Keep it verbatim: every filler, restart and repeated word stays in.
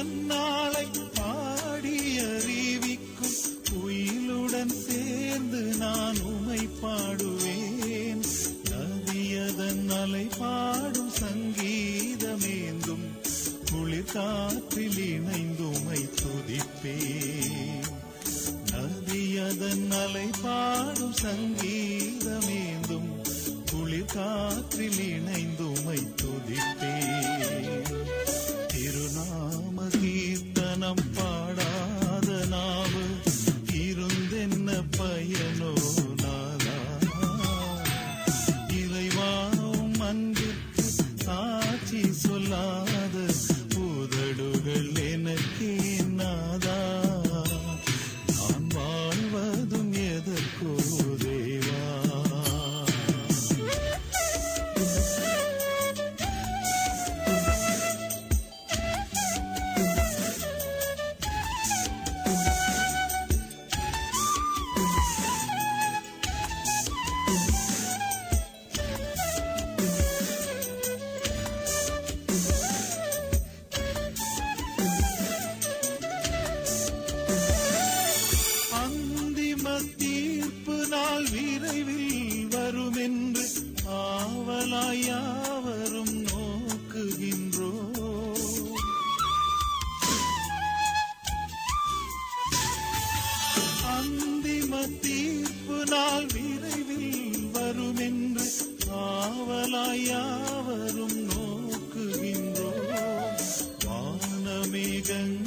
நன்னாளை பாடி அறிவிக்கும் குயிலுடன் சேர்ந்து நான் உமை பாடுவேன். நதியதன் அலை பாடும் சங்கீதமேந்தும் குளிர் காற்றில் இணைந்துமை துதிப்பேன். நதியதன் அலை பாடும் சங்கீதமேந்தும் குளிர் காற்றில் இணைந்துமை துதிப்பேன். திருநாம கீர்த்தனம் பாடாத நாவு இருந்தென்ன பயனோ நாதா. இறைவாவும் அன்பிற்கு சாட்சி சொல்லாத உதடுகள் எனக்கே நாதா. நான் வாழ்வதும் எதற்கோ தேவா. தீர்ப்பு நாள் விரைவில் வரும் என்று ஆவலாயாவரும் நோக்குகின்றோ. அந்திம தீர்ப்பு நாள் விரைவில் வரும் என்று ஆவலாயாவரும் நோக்குகின்றோ. வானமேகங்கள்